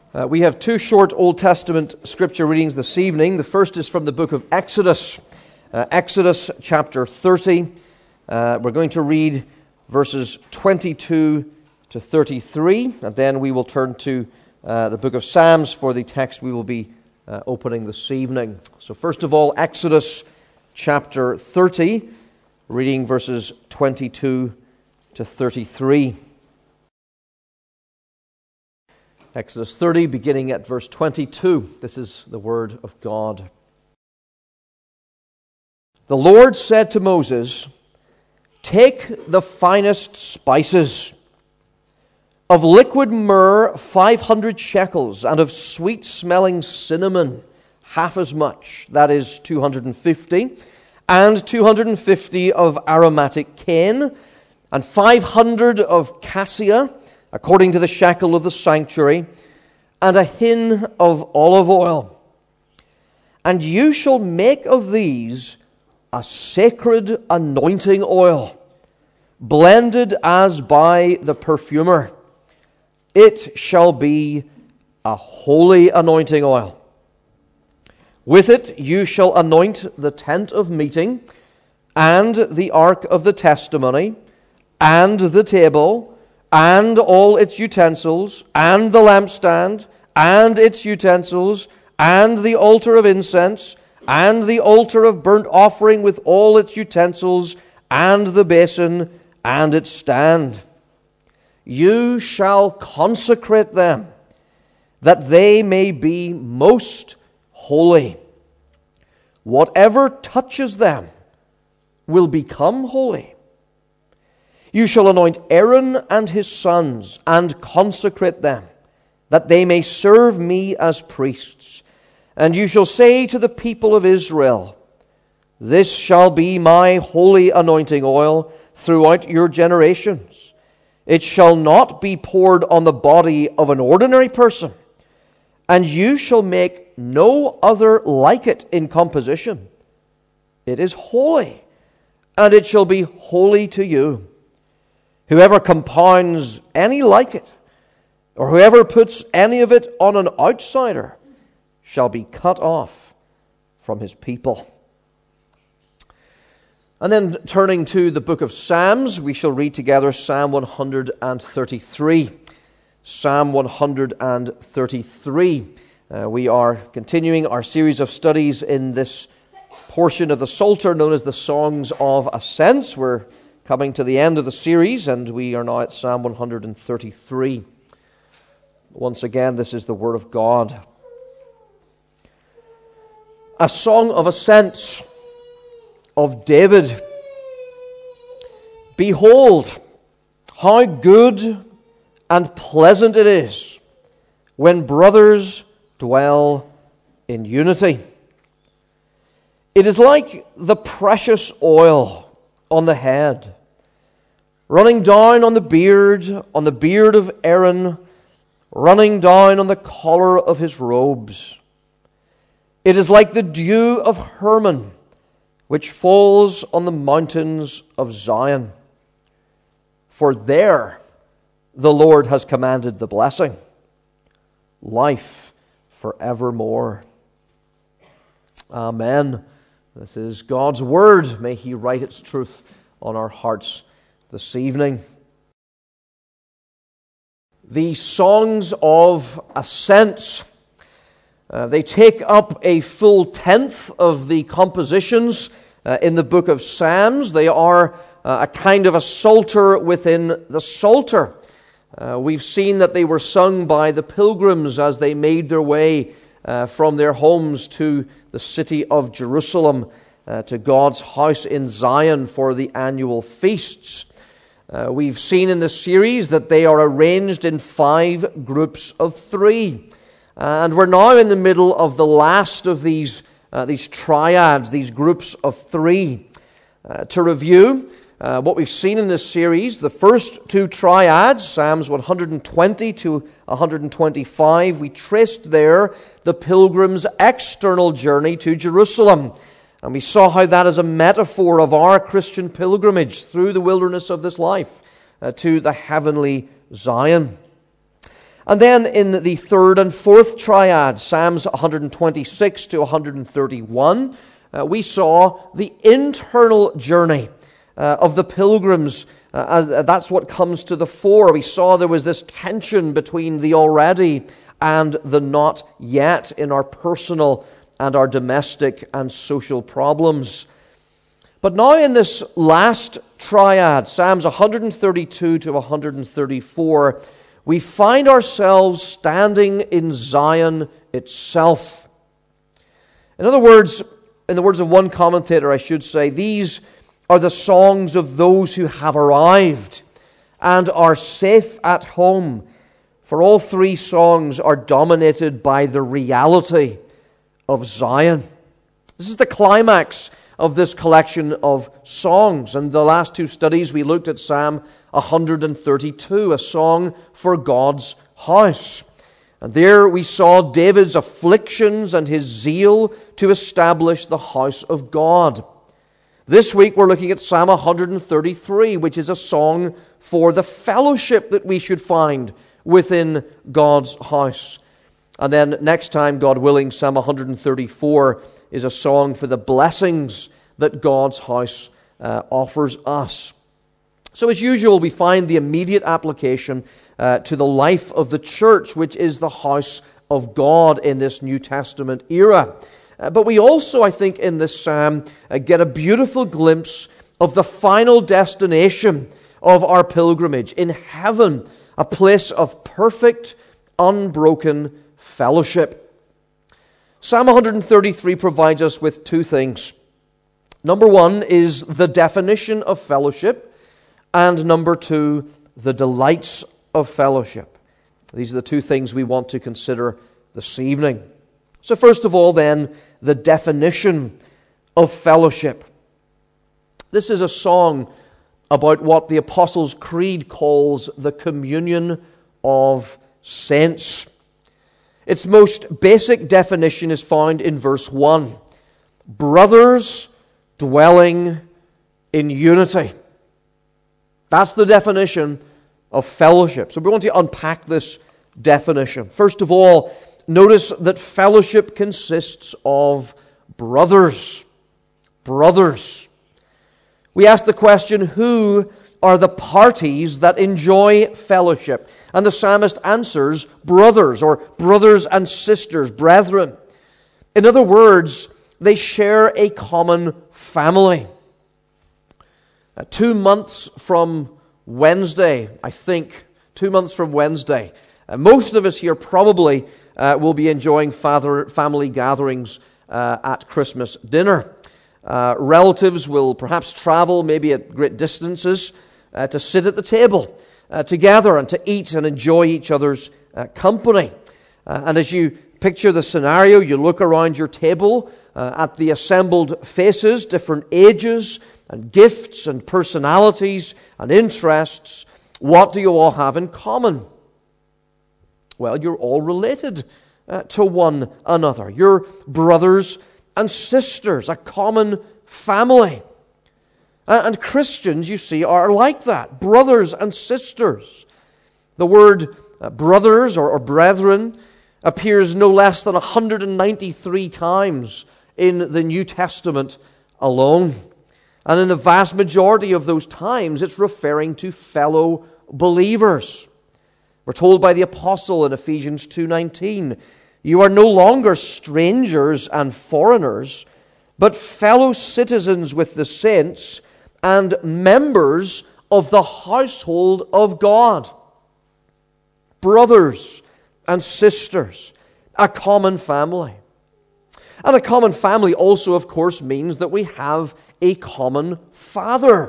We have two short Old Testament scripture readings this evening. The first is from the book of Exodus, Exodus chapter 30. We're going to read verses 22 to 33, and then we will turn to the book of Psalms for the text we will be opening this evening. So first of all, Exodus chapter 30, reading verses 22 to 33. Exodus 30, beginning at verse 22. This is the word of God. The Lord said to Moses, "Take the finest spices, of liquid myrrh 500 shekels, and of sweet-smelling cinnamon half as much, that is 250, and 250 of aromatic cane, and 500 of cassia, according to the shekel of the sanctuary, and a hin of olive oil. And you shall make of these a sacred anointing oil, blended as by the perfumer. It shall be a holy anointing oil. With it you shall anoint the tent of meeting, and the ark of the testimony, and the table, and all its utensils, and the lampstand, and its utensils, and the altar of incense, and the altar of burnt offering with all its utensils, and the basin, and its stand. You shall consecrate them, that they may be most holy. Whatever touches them will become holy. You shall anoint Aaron and his sons, and consecrate them, that they may serve me as priests. And you shall say to the people of Israel, This shall be my holy anointing oil throughout your generations. It shall not be poured on the body of an ordinary person, and you shall make no other like it in composition. It is holy, and it shall be holy to you. Whoever compounds any like it, or whoever puts any of it on an outsider, shall be cut off from his people." And then turning to the book of Psalms, we shall read together Psalm 133. Psalm 133. We are continuing our series of studies in this portion of the Psalter known as the Songs of Ascents. We're coming to the end of the series, and we are now at Psalm 133. Once again, this is the Word of God. A song of ascents of David. Behold, how good and pleasant it is when brothers dwell in unity. It is like the precious oil on the head, running down on the beard of Aaron, running down on the collar of his robes. It is like the dew of Hermon, which falls on the mountains of Zion. For there the Lord has commanded the blessing, life forevermore. Amen. This is God's Word. May He write its truth on our hearts this evening. The Songs of Ascents, they take up a full tenth of the compositions in the book of Psalms. They are a kind of a psalter within the psalter. We've seen that they were sung by the pilgrims as they made their way from their homes to the city of Jerusalem, to God's house in Zion for the annual feasts. We've seen in this series that they are arranged in 5 groups of 3. And we're now in the middle of the last of these triads, these groups of 3. To review what we've seen in this series, the first 2 triads, Psalms 120 to 125, we traced there the pilgrim's external journey to Jerusalem. And we saw how that is a metaphor of our Christian pilgrimage through the wilderness of this life to the heavenly Zion. And then in the third and fourth triad, Psalms 126 to 131, we saw the internal journey of the pilgrims. That's what comes to the fore. We saw there was this tension between the already and the not yet in our personal and our domestic and social problems. But now in this last triad, Psalms 132 to 134, we find ourselves standing in Zion itself. In other words, in the words of one commentator, I should say, these are the songs of those who have arrived and are safe at home. For all three songs are dominated by the reality of Zion. This is the climax of this collection of songs. In the last two studies, we looked at Psalm 132, a song for God's house. And there we saw David's afflictions and his zeal to establish the house of God. This week we're looking at Psalm 133, which is a song for the fellowship that we should find within God's house. And then next time, God willing, Psalm 134 is a song for the blessings that God's house offers us. So as usual, we find the immediate application to the life of the church, which is the house of God in this New Testament era. But we also, I think, in this psalm, get a beautiful glimpse of the final destination of our pilgrimage in heaven, a place of perfect, unbroken fellowship. Psalm 133 provides us with two things. Number one is the definition of fellowship, and number two, the delights of fellowship. These are the two things we want to consider this evening. So first of all, then, the definition of fellowship. This is a song about what the Apostles' Creed calls the communion of saints. Its most basic definition is found in verse 1. Brothers dwelling in unity. That's the definition of fellowship. So we're going to unpack this definition. First of all, notice that fellowship consists of brothers. Brothers. We ask the question, who are the parties that enjoy fellowship? And the psalmist answers, brothers, or brothers and sisters, brethren. In other words, they share a common family. 2 months from Wednesday, I think, 2 months from Wednesday, most of us here probably will be enjoying family gatherings at Christmas dinner. Relatives will perhaps travel, maybe at great distances, to sit at the table together and to eat and enjoy each other's company. And as you picture the scenario, you look around your table at the assembled faces, different ages and gifts and personalities and interests. What do you all have in common? Well, you're all related to one another. You're brothers and sisters, a common family. And Christians, you see, are like that, brothers and sisters. The word brothers or brethren appears no less than 193 times in the New Testament alone. And in the vast majority of those times, it's referring to fellow believers. We're told by the apostle in Ephesians 2:19, you are no longer strangers and foreigners, but fellow citizens with the saints and members of the household of God. Brothers and sisters, a common family. And a common family also, of course, means that we have a common Father.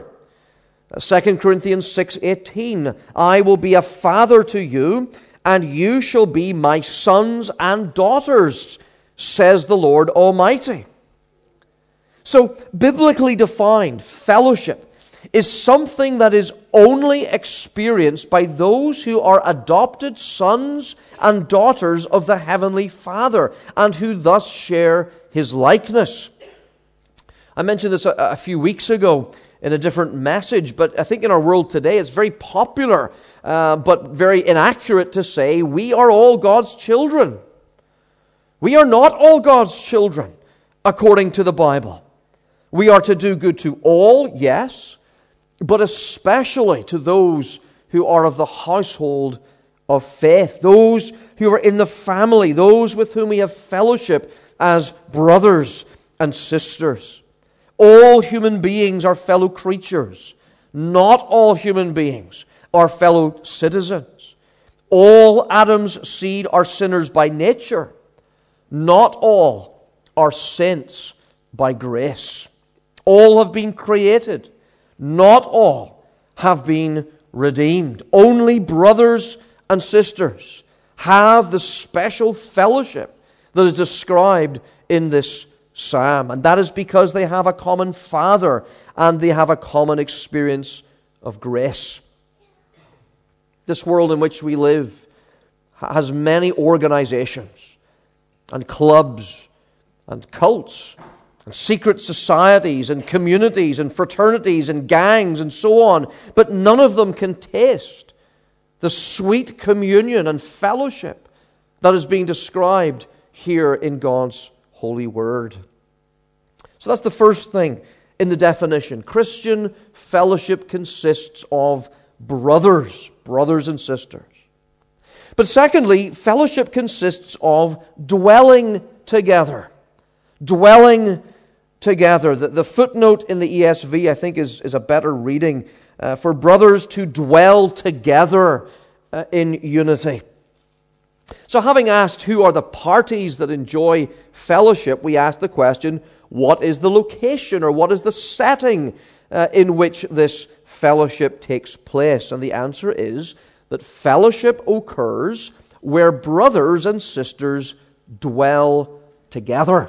2 Corinthians 6:18, I will be a father to you, and you shall be my sons and daughters, says the Lord Almighty. So, biblically defined, fellowship is something that is only experienced by those who are adopted sons and daughters of the Heavenly Father, and who thus share His likeness. I mentioned this a few weeks ago in a different message, but I think in our world today it's very popular, but very inaccurate to say we are all God's children. We are not all God's children, according to the Bible. We are to do good to all, yes, but especially to those who are of the household of faith, those who are in the family, those with whom we have fellowship as brothers and sisters. All human beings are fellow creatures. Not all human beings are fellow citizens. All Adam's seed are sinners by nature. Not all are saints by grace. All have been created. Not all have been redeemed. Only brothers and sisters have the special fellowship that is described in this psalm. And that is because they have a common Father and they have a common experience of grace. This world in which we live has many organizations and clubs and cults and secret societies and communities and fraternities and gangs and so on, but none of them can taste the sweet communion and fellowship that is being described here in God's holy word. So that's the first thing in the definition. Christian fellowship consists of brothers and sisters. But secondly, fellowship consists of dwelling together. Dwelling together. The footnote in the ESV, I think, is a better reading. For brothers to dwell together in unity. So having asked who are the parties that enjoy fellowship, we ask the question, what is the location or what is the setting in which this fellowship takes place? And the answer is that fellowship occurs where brothers and sisters dwell together.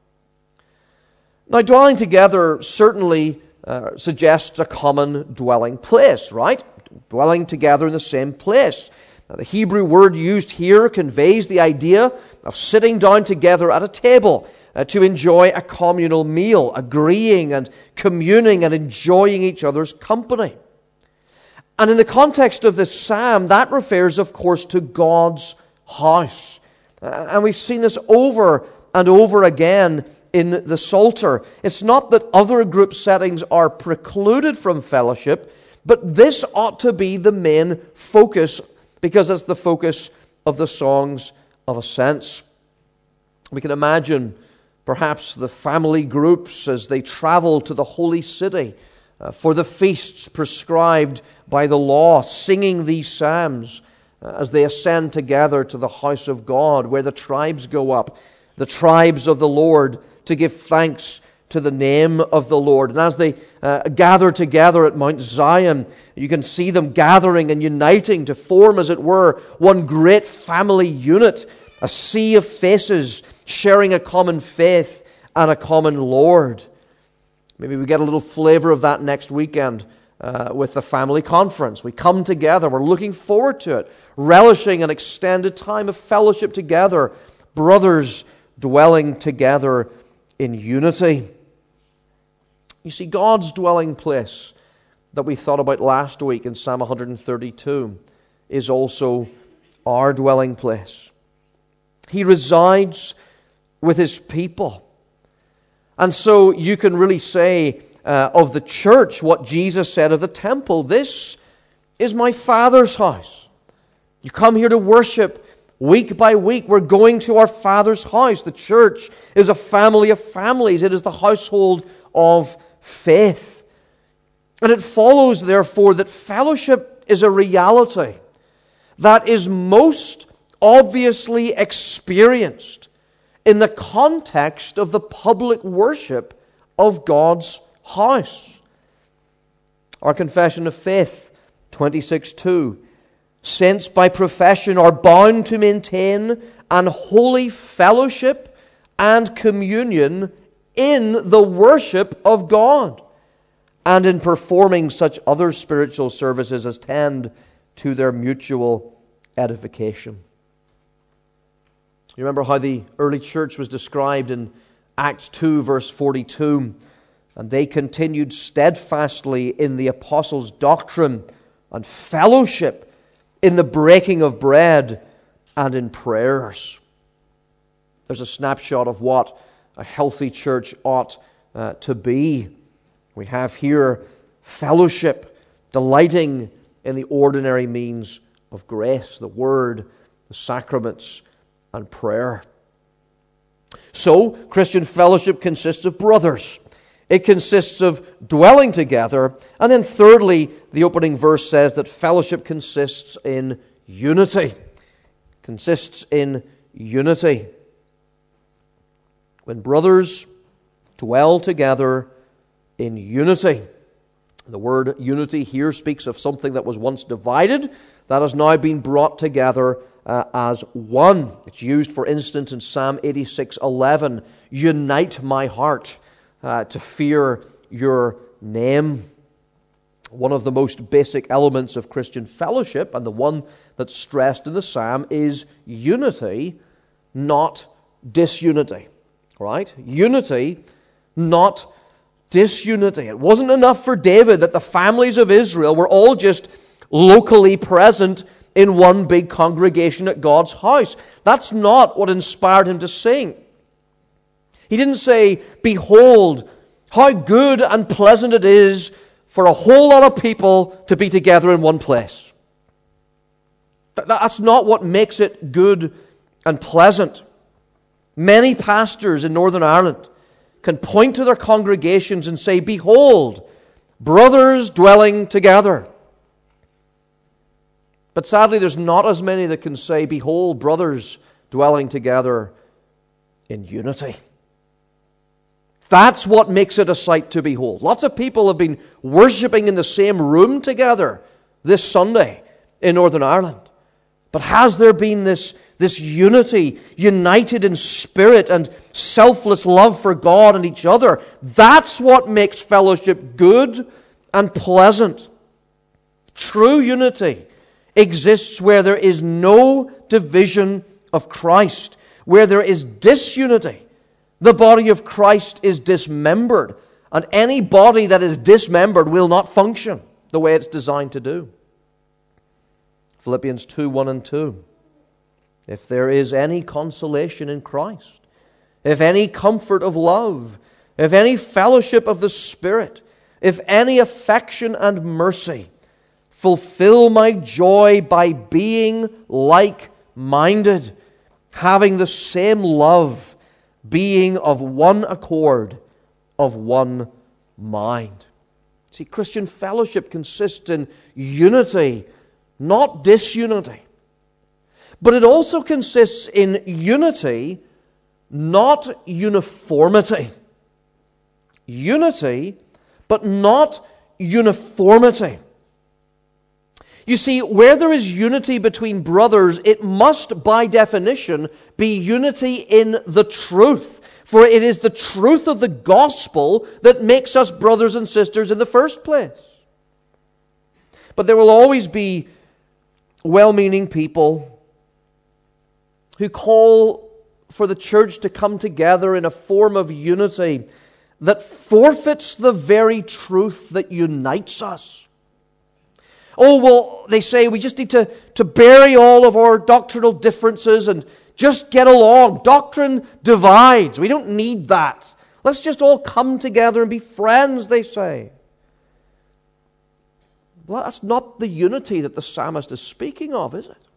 Now, dwelling together certainly suggests a common dwelling place, right? Dwelling together in the same place. Now, the Hebrew word used here conveys the idea of sitting down together at a table to enjoy a communal meal, agreeing and communing and enjoying each other's company. And in the context of this psalm, that refers, of course, to God's house. And we've seen this over and over again in the Psalter. It's not that other group settings are precluded from fellowship, but this ought to be the main focus because it's the focus of the songs of ascents. We can imagine perhaps the family groups as they travel to the holy city for the feasts prescribed by the law, singing these psalms as they ascend together to the house of God, where the tribes go up, the tribes of the Lord, to give thanks to the name of the Lord. And as they gather together at Mount Zion, you can see them gathering and uniting to form, as it were, one great family unit, a sea of faces sharing a common faith and a common Lord. Maybe we get a little flavor of that next weekend with the family conference. We come together, we're looking forward to it, relishing an extended time of fellowship together, brothers dwelling together in unity. You see, God's dwelling place that we thought about last week in Psalm 132 is also our dwelling place. He resides with His people. And so you can really say of the church what Jesus said of the temple, "This is my Father's house." You come here to worship week by week. We're going to our Father's house. The church is a family of families. It is the household of faith. And it follows, therefore, that fellowship is a reality that is most obviously experienced in the context of the public worship of God's house. Our confession of faith, 26:2, "Saints by profession are bound to maintain an holy fellowship and communion in the worship of God, and in performing such other spiritual services as tend to their mutual edification." You remember how the early church was described in Acts 2, verse 42. And they continued steadfastly in the apostles' doctrine and fellowship, in the breaking of bread and in prayers. There's a snapshot of what a healthy church ought to be. We have here fellowship, delighting in the ordinary means of grace, the Word, the sacraments, and prayer. So, Christian fellowship consists of brothers. It consists of dwelling together. And then thirdly, the opening verse says that fellowship consists in unity. Consists in unity. When brothers dwell together in unity. The word unity here speaks of something that was once divided, that has now been brought together as one. It's used, for instance, in Psalm 86:11, unite my heart to fear your name. One of the most basic elements of Christian fellowship, and the one that's stressed in the psalm, is unity, not disunity. Right? Unity, not disunity. It wasn't enough for David that the families of Israel were all just locally present in one big congregation at God's house. That's not what inspired him to sing. He didn't say, behold, how good and pleasant it is for a whole lot of people to be together in one place. That's not what makes it good and pleasant. Many pastors in Northern Ireland can point to their congregations and say, behold, brothers dwelling together. But sadly, there's not as many that can say, behold, brothers dwelling together in unity. That's what makes it a sight to behold. Lots of people have been worshipping in the same room together this Sunday in Northern Ireland. But has there been this unity, united in spirit and selfless love for God and each other? That's what makes fellowship good and pleasant. True unity exists where there is no division of Christ. Where there is disunity, the body of Christ is dismembered, and any body that is dismembered will not function the way it's designed to do. Philippians 2:1 and 2. If there is any consolation in Christ, if any comfort of love, if any fellowship of the Spirit, if any affection and mercy, fulfill my joy by being like-minded, having the same love, being of one accord, of one mind. See, Christian fellowship consists in unity, not disunity. But it also consists in unity, not uniformity. Unity, but not uniformity. You see, where there is unity between brothers, it must, by definition, be unity in the truth. For it is the truth of the gospel that makes us brothers and sisters in the first place. But there will always be well-meaning people who call for the church to come together in a form of unity that forfeits the very truth that unites us. Oh, well, they say we just need to bury all of our doctrinal differences and just get along. Doctrine divides. We don't need that. Let's just all come together and be friends, they say. Well, that's not the unity that the psalmist is speaking of, is it?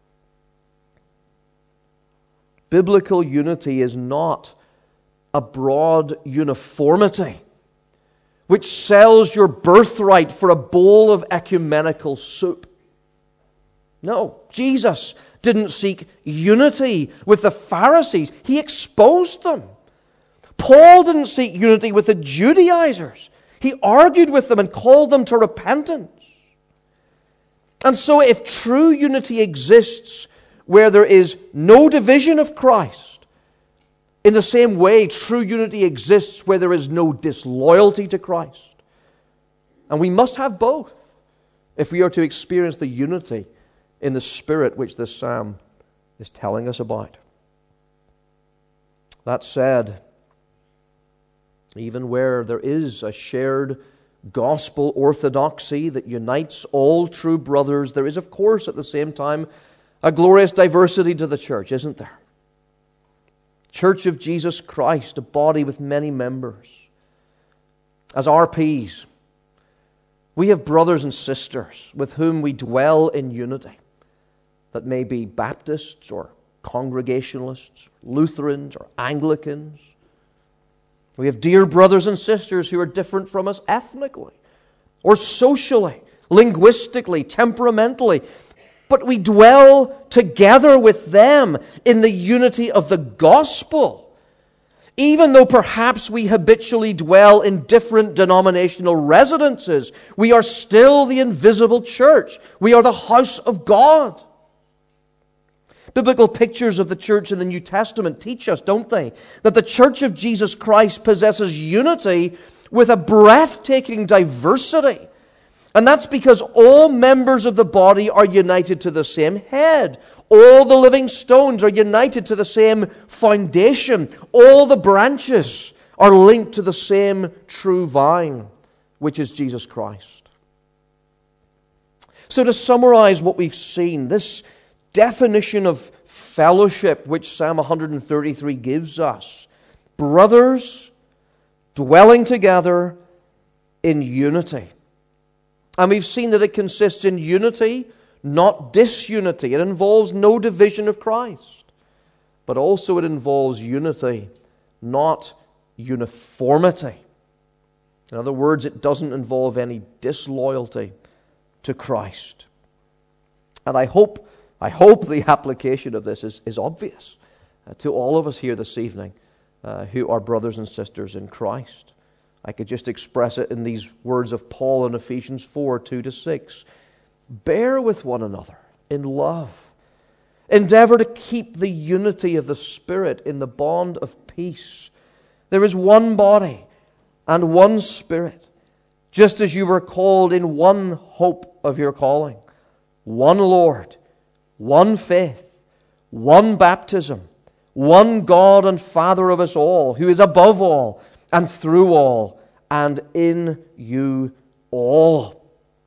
Biblical unity is not a broad uniformity which sells your birthright for a bowl of ecumenical soup. No, Jesus didn't seek unity with the Pharisees. He exposed them. Paul didn't seek unity with the Judaizers. He argued with them and called them to repentance. And so if true unity exists where there is no division of Christ, in the same way, true unity exists where there is no disloyalty to Christ. And we must have both if we are to experience the unity in the Spirit which this psalm is telling us about. That said, even where there is a shared gospel orthodoxy that unites all true brothers, there is, of course, at the same time, a glorious diversity to the church, isn't there? Church of Jesus Christ, a body with many members. As RPs, we have brothers and sisters with whom we dwell in unity, that may be Baptists or Congregationalists, Lutherans or Anglicans. We have dear brothers and sisters who are different from us ethnically or socially, linguistically, temperamentally. But we dwell together with them in the unity of the gospel. Even though perhaps we habitually dwell in different denominational residences, we are still the invisible church. We are the house of God. Biblical pictures of the church in the New Testament teach us, don't they, that the church of Jesus Christ possesses unity with a breathtaking diversity. And that's because all members of the body are united to the same head. All the living stones are united to the same foundation. All the branches are linked to the same true vine, which is Jesus Christ. So to summarize what we've seen, this definition of fellowship which Psalm 133 gives us: brothers dwelling together in unity. And we've seen that it consists in unity, not disunity. It involves no division of Christ. But also it involves unity, not uniformity. In other words, it doesn't involve any disloyalty to Christ. And I hope the application of this is obvious to all of us here this evening who are brothers and sisters in Christ. I could just express it in these words of Paul in Ephesians 4:2-6. Bear with one another in love. Endeavor to keep the unity of the Spirit in the bond of peace. There is one body and one Spirit, just as you were called in one hope of your calling. One Lord, one faith, one baptism, one God and Father of us all, who is above all and through all and in you all.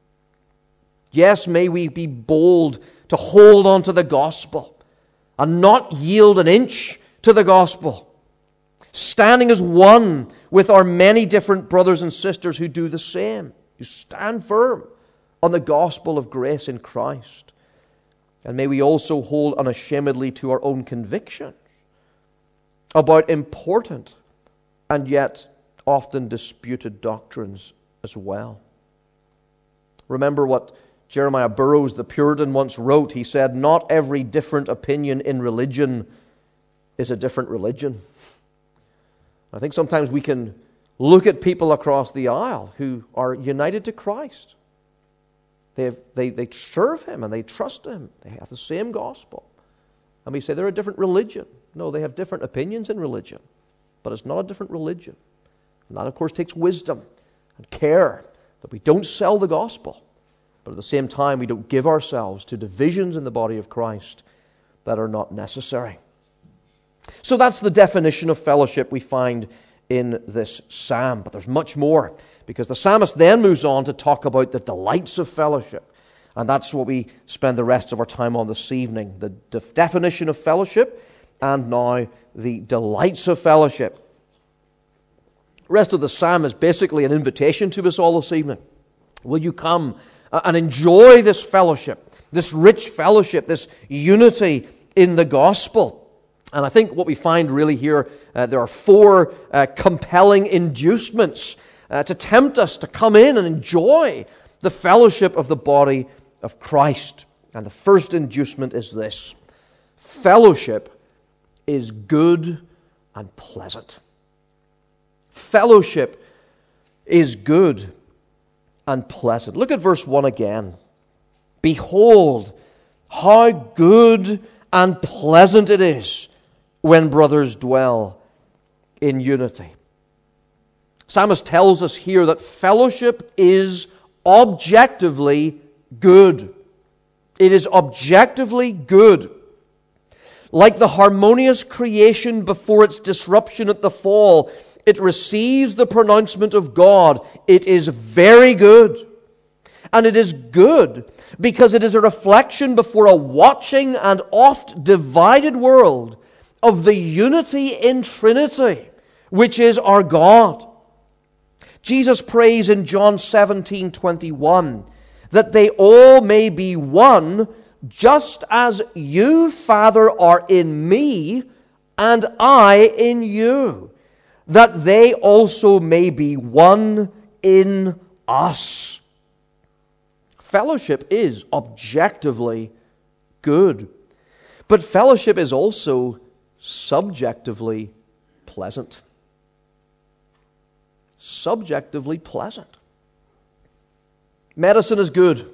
Yes, may we be bold to hold on to the gospel and not yield an inch to the gospel, standing as one with our many different brothers and sisters who do the same, who stand firm on the gospel of grace in Christ. And may we also hold unashamedly to our own convictions about important and yet often disputed doctrines as well. Remember what Jeremiah Burroughs, the Puritan, once wrote. He said, "Not every different opinion in religion is a different religion." I think sometimes we can look at people across the aisle who are united to Christ. They serve Him and they trust Him. They have the same gospel. And we say they're a different religion. No, they have different opinions in religion. But it's not a different religion. And that, of course, takes wisdom and care that we don't sell the gospel. But at the same time, we don't give ourselves to divisions in the body of Christ that are not necessary. So that's the definition of fellowship we find in this psalm. But there's much more, because the psalmist then moves on to talk about the delights of fellowship. And that's what we spend the rest of our time on this evening. The definition of fellowship, and now the delights of fellowship. The rest of the psalm is basically an invitation to us all this evening. Will you come and enjoy this fellowship, this rich fellowship, this unity in the gospel? And I think what we find really here, there are four compelling inducements to tempt us to come in and enjoy the fellowship of the body of Christ. And the first inducement is this: fellowship is good and pleasant. Fellowship is good and pleasant. Look at verse 1 again. Behold, how good and pleasant it is when brothers dwell in unity. Psalmist tells us here that fellowship is objectively good. It is objectively good. Like the harmonious creation before its disruption at the fall, It receives the pronouncement of God. It is very good. And it is good because it is a reflection before a watching and oft divided world of the unity in Trinity, which is our God. Jesus prays in John 17:21 that they all may be one, just as you, Father, are in me and I in you, that they also may be one in us. Fellowship is objectively good, but fellowship is also subjectively pleasant. Subjectively pleasant. Medicine is good.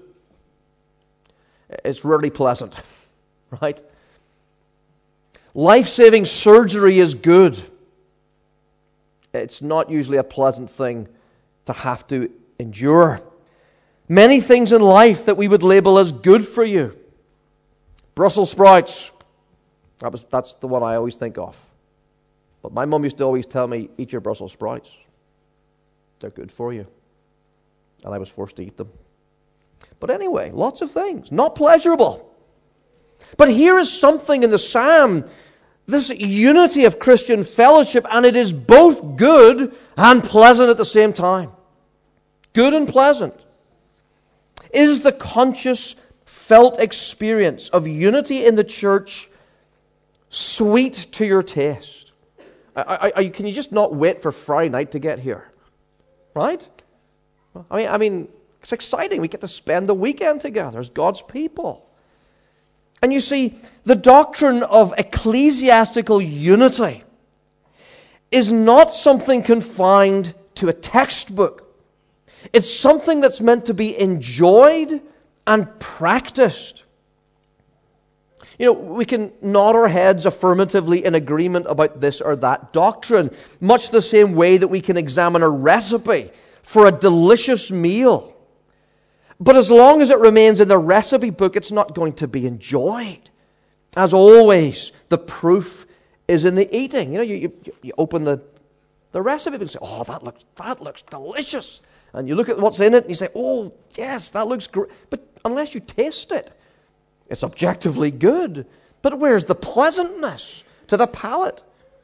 It's rarely pleasant, right? Life-saving surgery is good. It's not usually a pleasant thing to have to endure. Many things in life that we would label as good for you. Brussels sprouts. That's the one I always think of. But my mum used to always tell me, eat your Brussels sprouts. They're good for you. And I was forced to eat them. But anyway, lots of things. Not pleasurable. But here is something in the psalm, this unity of Christian fellowship, and it is both good and pleasant at the same time. Good and pleasant. Is the conscious, felt experience of unity in the church sweet to your taste? Can you just not wait for Friday night to get here? Right? I mean, it's exciting. We get to spend the weekend together as God's people. And you see, the doctrine of ecclesiastical unity is not something confined to a textbook. It's something that's meant to be enjoyed and practiced. You know, we can nod our heads affirmatively in agreement about this or that doctrine, much the same way that we can examine a recipe for a delicious meal. But as long as it remains in the recipe book, it's not going to be enjoyed. As always, the proof is in the eating. You know, you open the recipe book and say, oh, that looks delicious. And you look at what's in it and you say, oh, yes, that looks great. But unless you taste it, it's objectively good. But where's the pleasantness to the palate?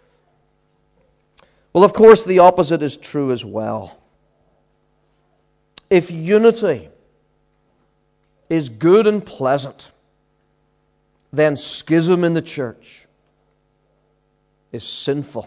Well, of course, the opposite is true as well. If unity is good and pleasant, then schism in the church is sinful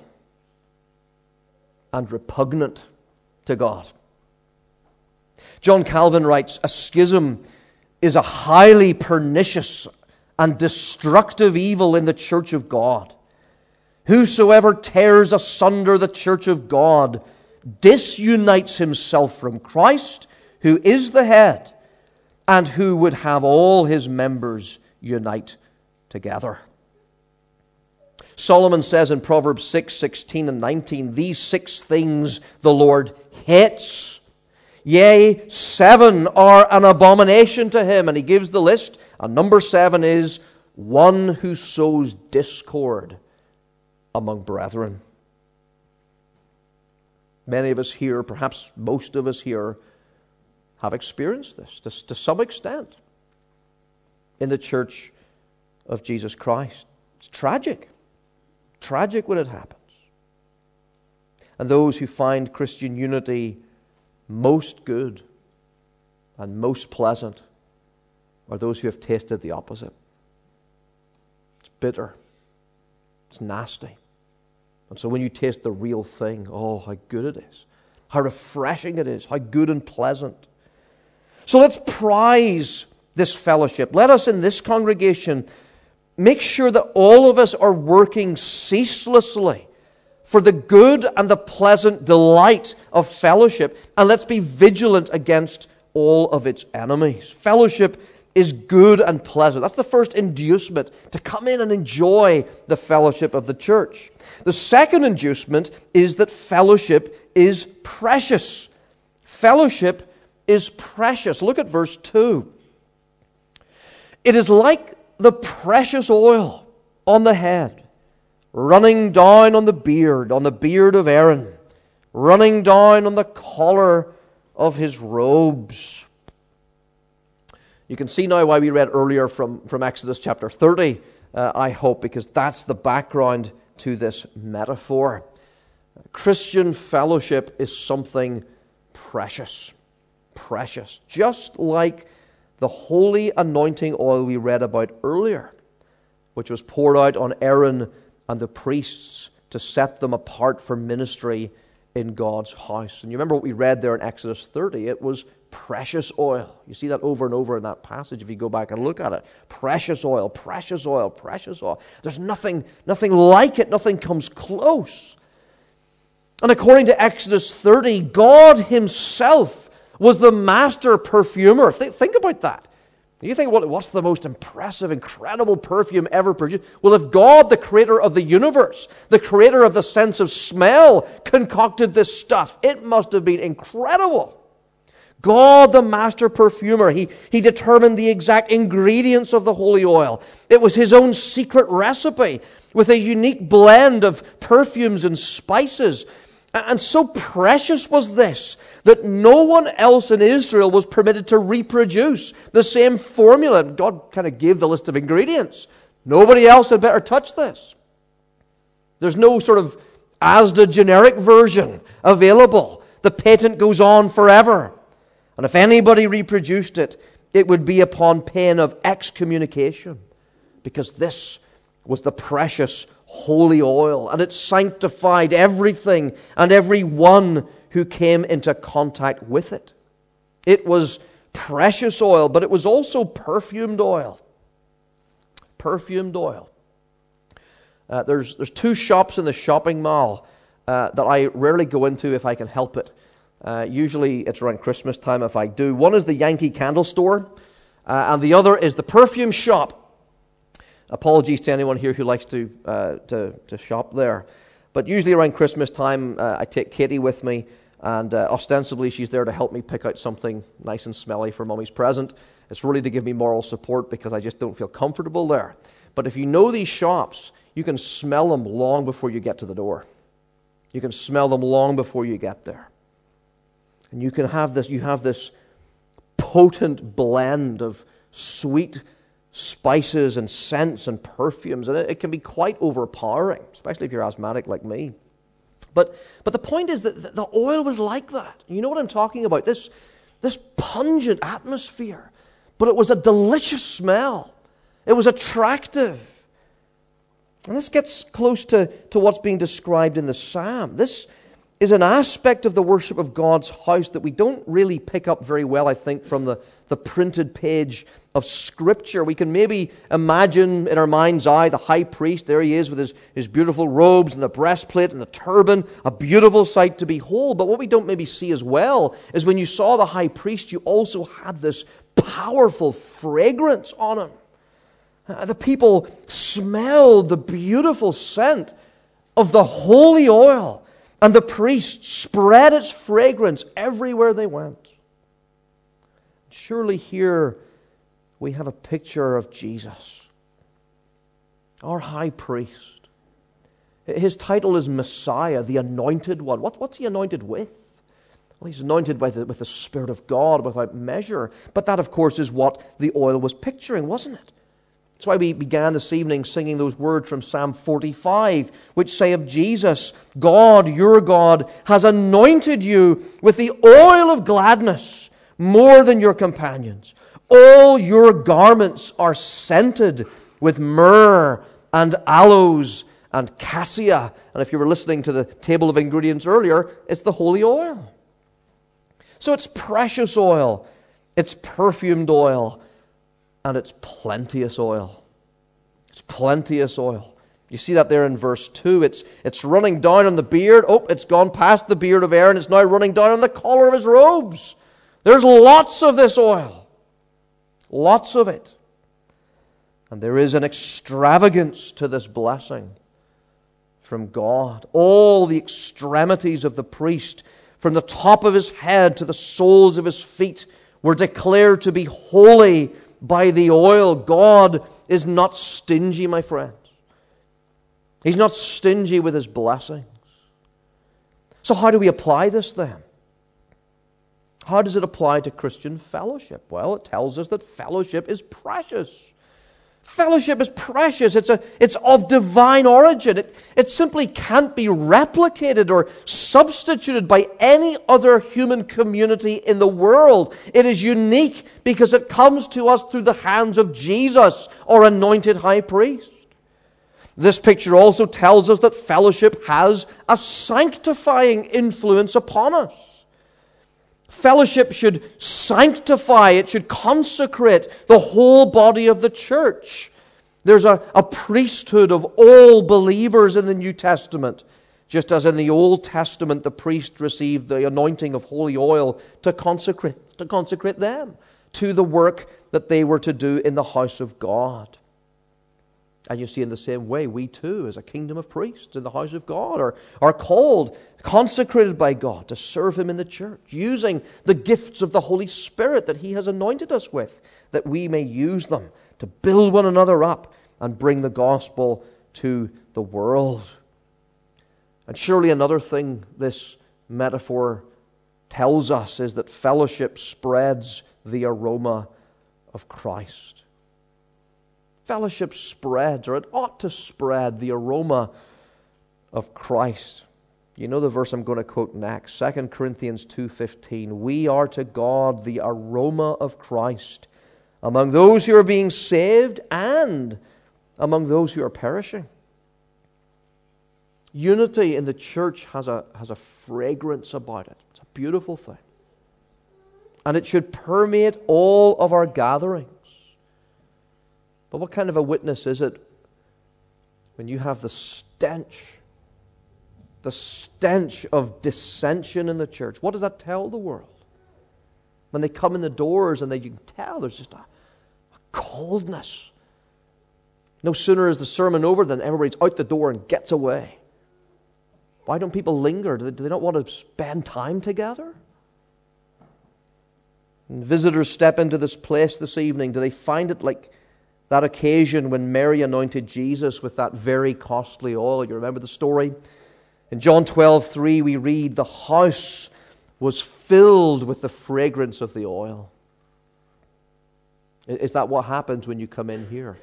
and repugnant to God. John Calvin writes, a schism is a highly pernicious and destructive evil in the church of God. Whosoever tears asunder the church of God disunites himself from Christ, who is the head, and who would have all his members unite together. Solomon says in Proverbs 6:16 and 19, these 6 things the Lord hates. Yea, 7 are an abomination to him. And he gives the list. And number 7 is one who sows discord among brethren. Many of us here, perhaps most of us here, have experienced this to some extent in the church of Jesus Christ. It's tragic. Tragic when it happens. And those who find Christian unity most good and most pleasant are those who have tasted the opposite. It's bitter. It's nasty. And so when you taste the real thing, oh, how good it is. How refreshing it is. How good and pleasant. So let's prize this fellowship. Let us in this congregation make sure that all of us are working ceaselessly for the good and the pleasant delight of fellowship. And let's be vigilant against all of its enemies. Fellowship is good and pleasant. That's the first inducement, to come in and enjoy the fellowship of the church. The second inducement is that fellowship is precious. Fellowship is precious. Look at verse 2. It is like the precious oil on the head, running down on the beard of Aaron, running down on the collar of his robes. You can see now why we read earlier from Exodus chapter 30, I hope, because that's the background to this metaphor. Christian fellowship is something precious. Precious. Just like the holy anointing oil we read about earlier, which was poured out on Aaron and the priests to set them apart for ministry in God's house. And you remember what we read there in Exodus 30? It was precious oil. You see that over and over in that passage if you go back and look at it. Precious oil, precious oil, precious oil. There's nothing like it. Nothing comes close. And according to Exodus 30, God himself was the master perfumer. Think about that. You think, what's the most impressive, incredible perfume ever produced? Well, if God, the creator of the universe, the creator of the sense of smell, concocted this stuff, it must have been incredible. God, the master perfumer, he determined the exact ingredients of the holy oil. It was his own secret recipe with a unique blend of perfumes and spices. And so precious was this that no one else in Israel was permitted to reproduce the same formula. God kind of gave the list of ingredients. Nobody else had better touch this. There's no sort of Asda generic version available. The patent goes on forever. And if anybody reproduced it, it would be upon pain of excommunication, because this was the precious holy oil, and it sanctified everything and everyone who came into contact with it. It was precious oil, but it was also perfumed oil. Perfumed oil. There's two shops in the shopping mall that I rarely go into if I can help it. Usually it's around Christmas time if I do. One is the Yankee Candle Store, and the other is the perfume shop. Apologies to anyone here who likes to shop there. But usually around Christmas time, I take Katie with me, and ostensibly she's there to help me pick out something nice and smelly for Mummy's present. It's really to give me moral support because I just don't feel comfortable there. But if you know these shops, you can smell them long before you get to the door. You can smell them long before you get there. And you have this potent blend of sweet spices and scents and perfumes, and it can be quite overpowering, especially if you're asthmatic like me. But the point is that the oil was like that. You know what I'm talking about? This pungent atmosphere, but it was a delicious smell. It was attractive. And this gets close to what's being described in the psalm. This is an aspect of the worship of God's house that we don't really pick up very well, I think, from the printed page of Scripture. We can maybe imagine in our mind's eye the high priest. There he is with his beautiful robes and the breastplate and the turban, a beautiful sight to behold. But what we don't maybe see as well is when you saw the high priest, you also had this powerful fragrance on him. The people smelled the beautiful scent of the holy oil, and the priest spread its fragrance everywhere they went. Surely here we have a picture of Jesus, our high priest. His title is Messiah, the Anointed One. What's he anointed with? Well, he's anointed with the Spirit of God without measure. But that, of course, is what the oil was picturing, wasn't it? That's why we began this evening singing those words from Psalm 45, which say of Jesus, God, your God, has anointed you with the oil of gladness more than your companions. All your garments are scented with myrrh and aloes and cassia. And if you were listening to the table of ingredients earlier, it's the holy oil. So it's precious oil, it's perfumed oil, and it's plenteous oil. It's plenteous oil. You see that there in verse 2. It's running down on the beard. Oh, it's gone past the beard of Aaron. It's now running down on the collar of his robes. There's lots of this oil. Lots of it. And there is an extravagance to this blessing from God. All the extremities of the priest, from the top of his head to the soles of his feet, were declared to be holy by the oil. God is not stingy, my friends. He's not stingy with his blessings. So how do we apply this then? How does it apply to Christian fellowship? Well, it tells us that fellowship is precious. Fellowship is precious. It's of divine origin. It simply can't be replicated or substituted by any other human community in the world. It is unique because it comes to us through the hands of Jesus, our anointed high priest. This picture also tells us that fellowship has a sanctifying influence upon us. Fellowship should sanctify, it should consecrate the whole body of the church. There's a priesthood of all believers in the New Testament, just as in the Old Testament the priest received the anointing of holy oil to consecrate them to the work that they were to do in the house of God. And you see, in the same way, we too, as a kingdom of priests in the house of God, are called, consecrated by God to serve Him in the church, using the gifts of the Holy Spirit that He has anointed us with, that we may use them to build one another up and bring the gospel to the world. And surely another thing this metaphor tells us is that fellowship spreads the aroma of Christ. Fellowship spreads, or it ought to spread, the aroma of Christ. You know the verse I'm going to quote next, 2 Corinthians 2:15. We are to God the aroma of Christ among those who are being saved and among those who are perishing. Unity in the church has a fragrance about it. It's a beautiful thing. And it should permeate all of our gatherings. But what kind of a witness is it when you have the stench of dissension in the church? What does that tell the world? When they come in the doors and you can tell there's just a coldness. No sooner is the sermon over than everybody's out the door and gets away. Why don't people linger? Do they not want to spend time together? When visitors step into this place this evening, do they find it like that occasion when Mary anointed Jesus with that very costly oil? You remember the story? In John 12:3 we read, the house was filled with the fragrance of the oil. Is that what happens when you come in here?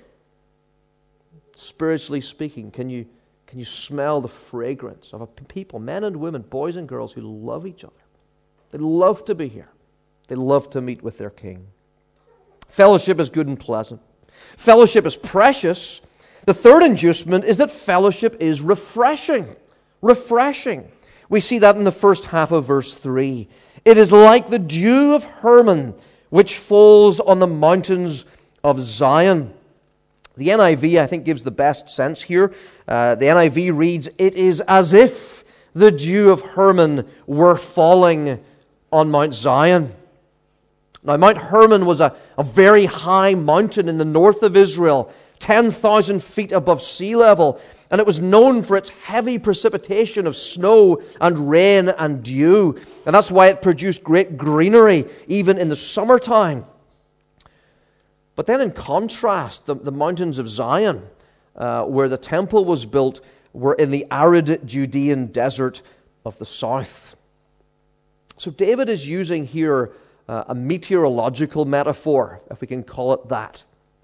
Spiritually speaking, can you smell the fragrance of a people, men and women, boys and girls who love each other? They love to be here. They love to meet with their King. Fellowship is good and pleasant. Fellowship is precious. The third inducement is that fellowship is refreshing. Refreshing. We see that in the first half of verse 3. It is like the dew of Hermon, which falls on the mountains of Zion. The NIV, I think, gives the best sense here. The NIV reads, it is as if the dew of Hermon were falling on Mount Zion. Now, Mount Hermon was a very high mountain in the north of Israel, 10,000 feet above sea level, and it was known for its heavy precipitation of snow and rain and dew, and that's why it produced great greenery even in the summertime. But then in contrast, the mountains of Zion, where the temple was built, were in the arid Judean desert of the south. So David is using here a meteorological metaphor, if we can call it that.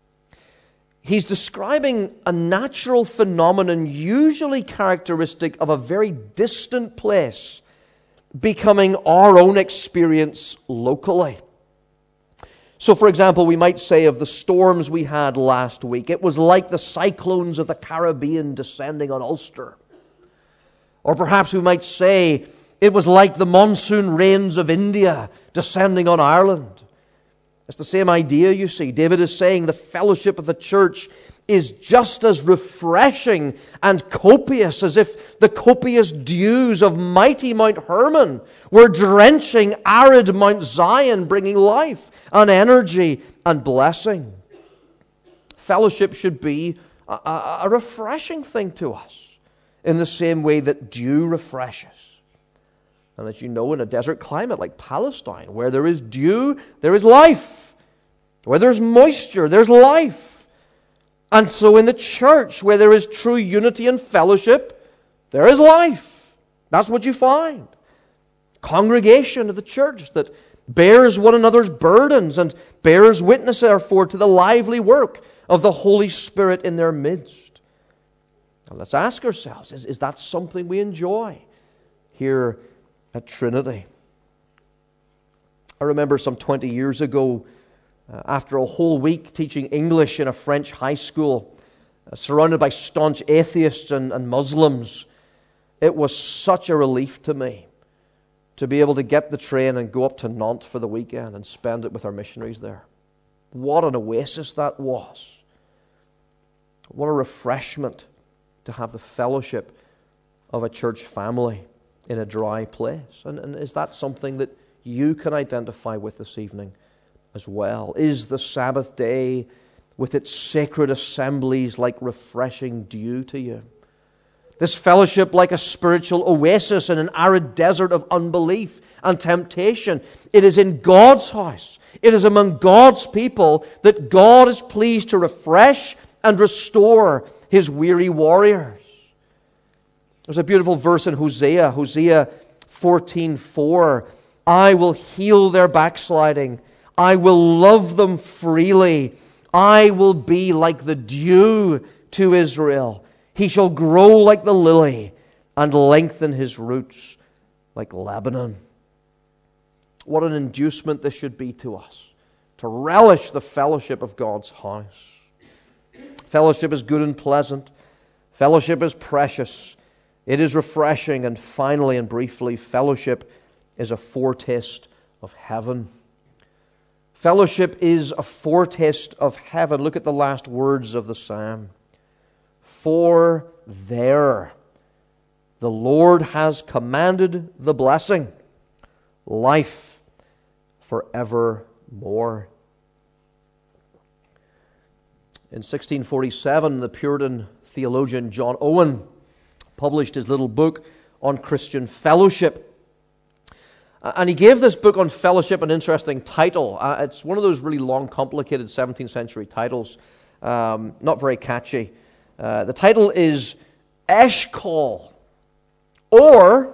He's describing a natural phenomenon usually characteristic of a very distant place becoming our own experience locally. So, for example, we might say of the storms we had last week, it was like the cyclones of the Caribbean descending on Ulster. Or perhaps we might say it was like the monsoon rains of India descending on Ireland. It's the same idea, you see. David is saying the fellowship of the church is just as refreshing and copious as if the copious dews of mighty Mount Hermon were drenching arid Mount Zion, bringing life and energy and blessing. Fellowship should be a refreshing thing to us in the same way that dew refreshes. And as you know, in a desert climate like Palestine, where there is dew, there is life. Where there's moisture, there's life. And so in the church, where there is true unity and fellowship, there is life. That's what you find. Congregation of the church that bears one another's burdens and bears witness, therefore, to the lively work of the Holy Spirit in their midst. Now let's ask ourselves, is that something we enjoy here at Trinity? I remember some 20 years ago, after a whole week teaching English in a French high school, surrounded by staunch atheists and Muslims, it was such a relief to me to be able to get the train and go up to Nantes for the weekend and spend it with our missionaries there. What an oasis that was. What a refreshment to have the fellowship of a church family in a dry place. And is that something that you can identify with this evening as well? Is the Sabbath day with its sacred assemblies like refreshing dew to you? This fellowship like a spiritual oasis in an arid desert of unbelief and temptation. It is in God's house. It is among God's people that God is pleased to refresh and restore His weary warriors. There's a beautiful verse in Hosea 14:4. I will heal their backsliding. I will love them freely. I will be like the dew to Israel. He shall grow like the lily and lengthen his roots like Lebanon. What an inducement this should be to us, to relish the fellowship of God's house. Fellowship is good and pleasant. Fellowship is precious. It is refreshing. And finally and briefly, fellowship is a foretaste of heaven. Fellowship is a foretaste of heaven. Look at the last words of the psalm. For there the Lord has commanded the blessing, life forevermore. In 1647, the Puritan theologian John Owen published his little book on Christian fellowship. And he gave this book on fellowship an interesting title. It's one of those really long, complicated 17th century titles, not very catchy. The title is Eshcol, or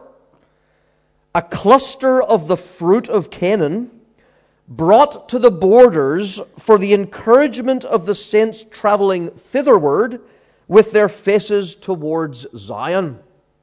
a cluster of the fruit of Canaan brought to the borders for the encouragement of the saints traveling thitherward with their faces towards Zion.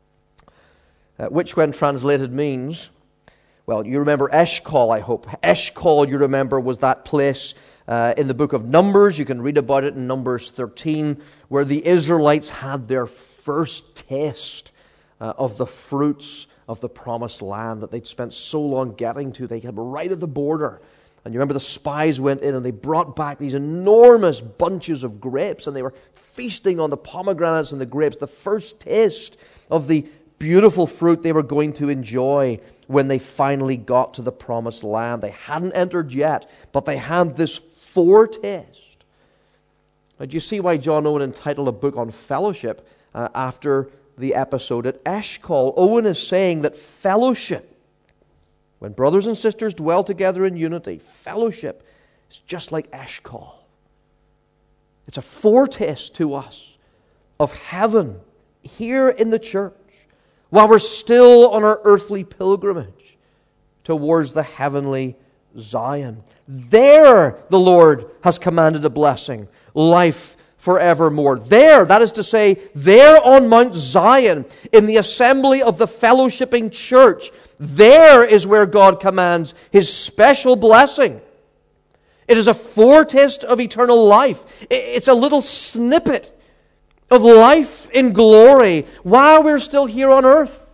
Which, when translated, means, well, you remember Eshcol, I hope. Eshcol, you remember, was that place in the book of Numbers. You can read about it in Numbers 13, where the Israelites had their first taste of the fruits of the promised land that they'd spent so long getting to. They came right at the border. And you remember the spies went in and they brought back these enormous bunches of grapes, and they were feasting on the pomegranates and the grapes, the first taste of the beautiful fruit they were going to enjoy when they finally got to the promised land. They hadn't entered yet, but they had this foretaste. Now, do you see why John Owen entitled a book on fellowship after the episode at Eshcol? Owen is saying that fellowship, when brothers and sisters dwell together in unity, fellowship is just like Eshcol. It's a foretaste to us of heaven here in the church while we're still on our earthly pilgrimage towards the heavenly Zion. There the Lord has commanded a blessing, life forevermore. There, that is to say, there on Mount Zion, in the assembly of the fellowshipping church, there is where God commands His special blessing. It is a foretaste of eternal life. It's a little snippet of life in glory while we're still here on earth.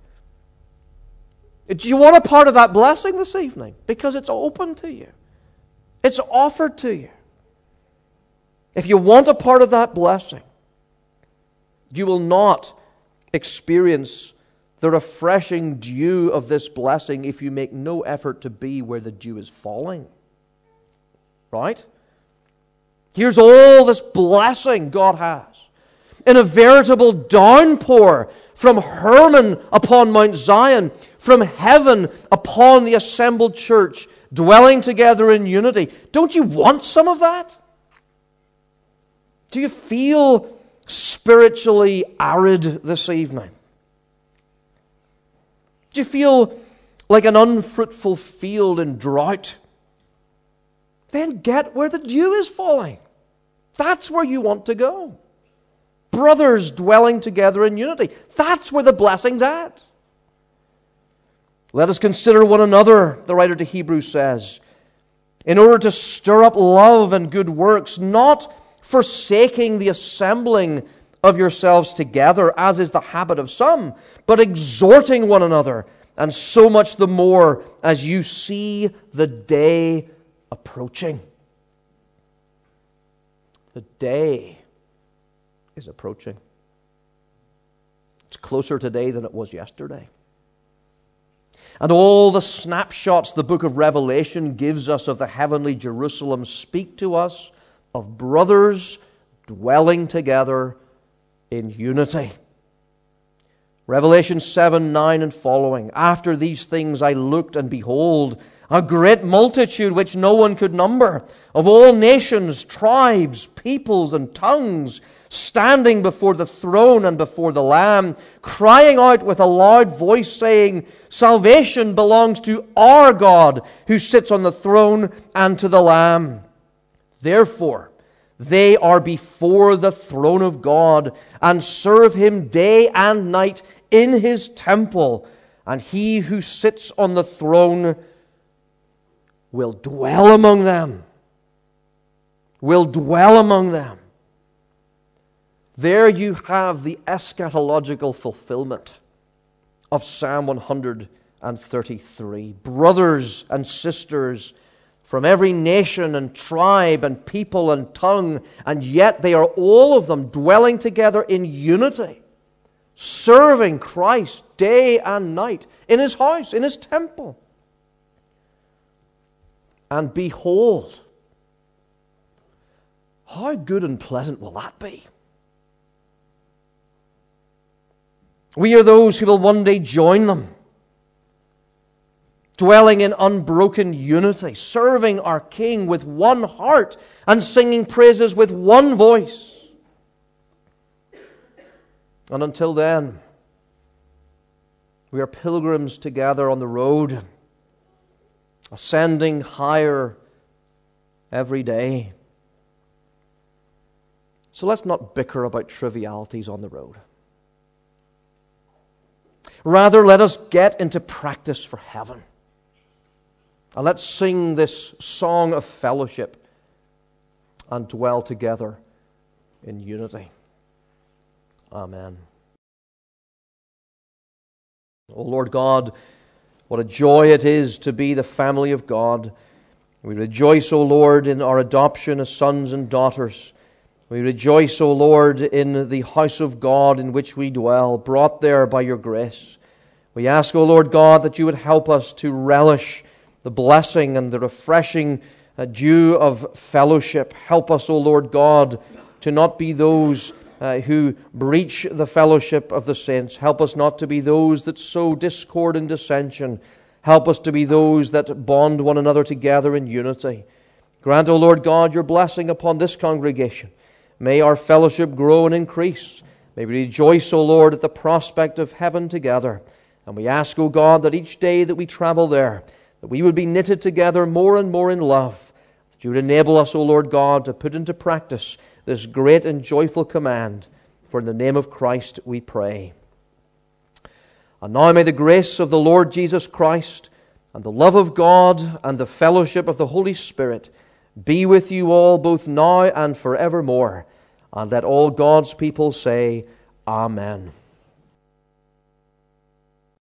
Do you want a part of that blessing this evening? Because it's open to you. It's offered to you. If you want a part of that blessing, you will not experience the refreshing dew of this blessing if you make no effort to be where the dew is falling. Right? Here's all this blessing God has in a veritable downpour from Hermon upon Mount Zion, from heaven upon the assembled church, dwelling together in unity. Don't you want some of that? Do you feel spiritually arid this evening? Do you feel like an unfruitful field in drought? Then get where the dew is falling. That's where you want to go. Brothers dwelling together in unity. That's where the blessing's at. Let us consider one another, the writer to Hebrews says, in order to stir up love and good works, not forsaking the assembling of yourselves together, as is the habit of some, but exhorting one another, and so much the more as you see the day approaching. The day is approaching. It's closer today than it was yesterday. And all the snapshots the book of Revelation gives us of the heavenly Jerusalem speak to us of brothers dwelling together in unity. Revelation 7, 9 and following. After these things I looked, and behold, a great multitude which no one could number, of all nations, tribes, peoples, and tongues, standing before the throne and before the Lamb, crying out with a loud voice, saying, Salvation belongs to our God, who sits on the throne, and to the Lamb. Therefore, they are before the throne of God, and serve Him day and night in His temple. And He who sits on the throne will dwell among them. Will dwell among them. There you have the eschatological fulfillment of Psalm 133. Brothers and sisters from every nation and tribe and people and tongue, and yet they are all of them dwelling together in unity, serving Christ day and night in His house, in His temple. And behold, how good and pleasant will that be? We are those who will one day join them, dwelling in unbroken unity, serving our King with one heart and singing praises with one voice. And until then, we are pilgrims together on the road, ascending higher every day. So let's not bicker about trivialities on the road. Rather, let us get into practice for heaven. And let's sing this song of fellowship and dwell together in unity. Amen. O Lord God, what a joy it is to be the family of God. We rejoice, O Lord, in our adoption as sons and daughters. We rejoice, O Lord, in the house of God in which we dwell, brought there by Your grace. We ask, O Lord God, that You would help us to relish the blessing and the refreshing dew of fellowship. Help us, O Lord God, to not be those who breach the fellowship of the saints. Help us not to be those that sow discord and dissension. Help us to be those that bond one another together in unity. Grant, O Lord God, Your blessing upon this congregation. May our fellowship grow and increase. May we rejoice, O Lord, at the prospect of heaven together. And we ask, O God, that each day that we travel there, that we would be knitted together more and more in love. That You would enable us, O Lord God, to put into practice this great and joyful command. For in the name of Christ we pray. And now may the grace of the Lord Jesus Christ, and the love of God, and the fellowship of the Holy Spirit be with you all, both now and forevermore. And let all God's people say, Amen.